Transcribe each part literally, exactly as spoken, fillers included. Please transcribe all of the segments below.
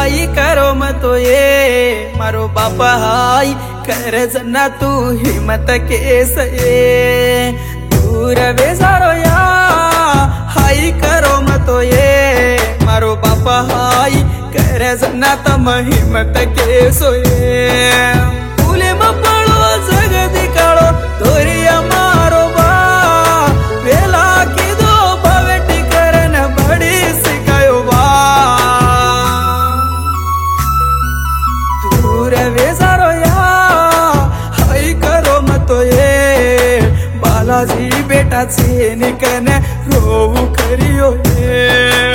हाई करो मतो ये मारो बापा हाई कर जना तू हिम्मत केस ये दूर वे सारो या हाई करो मतो ये मारो बापा हाई कर जना तम हिम्मत केसो ये फूले मपड़ो जग दिखाड़ो धोरिया मारो बा वेला की दो भवेटी करन बड़ी सिखायो बा दूर वे सारो या हाई करो मतो ये बालाजी बेटा से निकने रोऊ करियो ये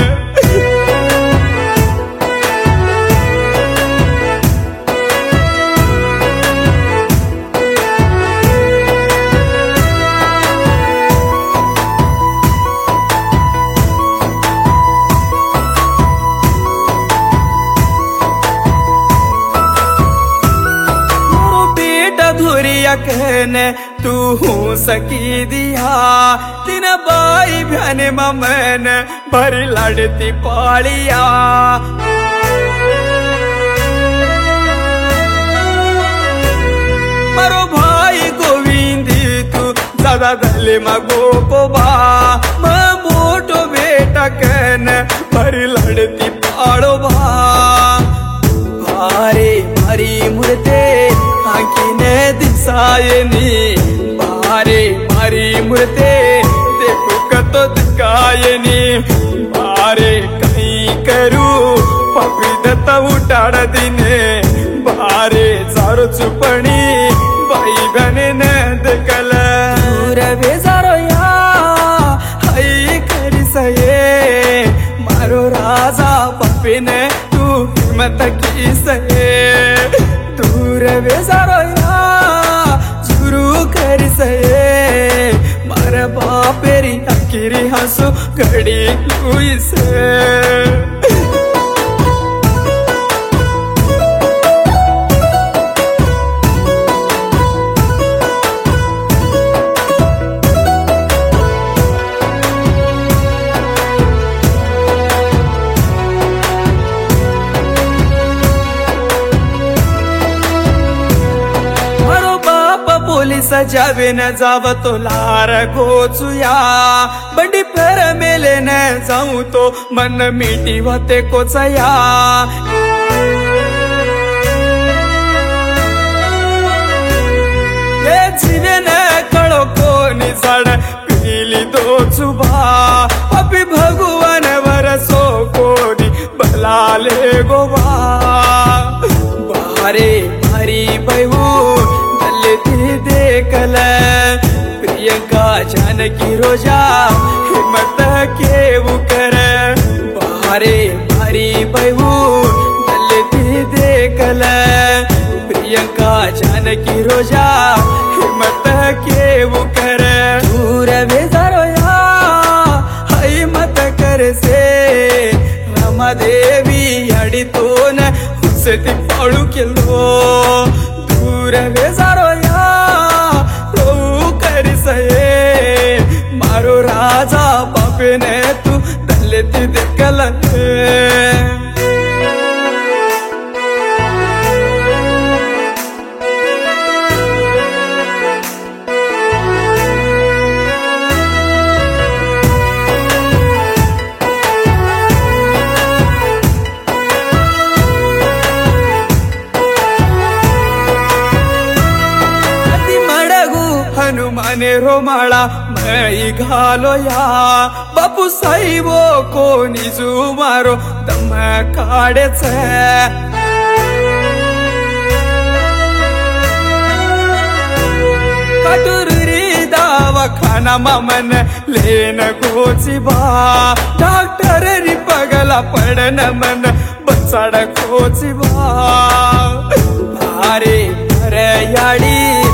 धुरिया कहने तू हूँ सकी दिया तीन बाई बहन ममन भरी लड़ती पालिया मरो भाई गोविंदी तू ज्यादा दले मगो को बा मैं मोटो बेटा कहने भरी लड़ती पाड़ो बा भारे मारी मुर्ते आखिने दिसायनी बारे मारी मुर्ते देखो कतो दिखायनी बारे कहीं करू पपी दत्ता उठाड़ दिने बारे सारो चुपणी भाई बहने ने देखल दूर वे सारो या हाई करी सये मारो राजा पपी ने तू हिम्मत की सये दूर वे सारो या शुरू कर सये मारे बापेरी आखिरी हंसू घड़ी लुई से पोलीस जावे न जाव तो लार गोचुया बंडी फेर मेले न जाऊ तो मन मिटी होते कोचया ये जीवे न कळो कोणी झाड पीली दो चुबा पपी भगवान वरसो कोणी भलाले गोवा बारे भारी भयू देखल प्रियंका जानकी रोजा हिम्मत के कर बारे मारी बहू दलती देखल प्रियंका जानकी रोजा हिम्मत के कर दूर वे सारो या हाई मत कर से रमा देवी अड़ी तो न हुसती पाड़ू किलो दूर वे सारो मारो राजा बापे ने तू दलती देखल हनुमाने रोमाळा मई घालो या बापू साई वो कोणी जू मारो दम काढेच कटुरी दवाखाना मामन लेन गोची बा डॉक्टर री पगला पडन मन बचाड खोची बा भारे भरे याडी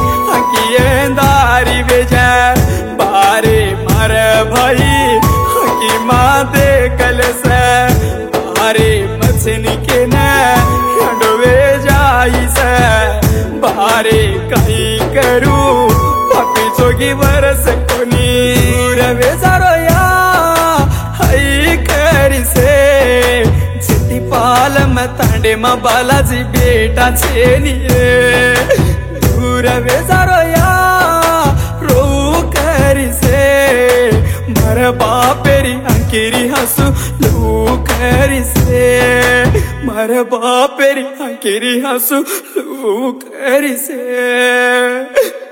दारी बेजा बारे मार भाई हकी माँ दे कल से बारे मछनी के नडवे जाई से बारे कहीं करू पपी जोगी बरस कोनी रवे सारो या हाई करी से चिट्टी पाल मत मांडे मा बालाजी बेटा छेनिए दूर वे सारो या रो करी से मर बापेरी अंकेरी हंसू लू करी से मर बापेरी अंकेरी हंसू लू करी से।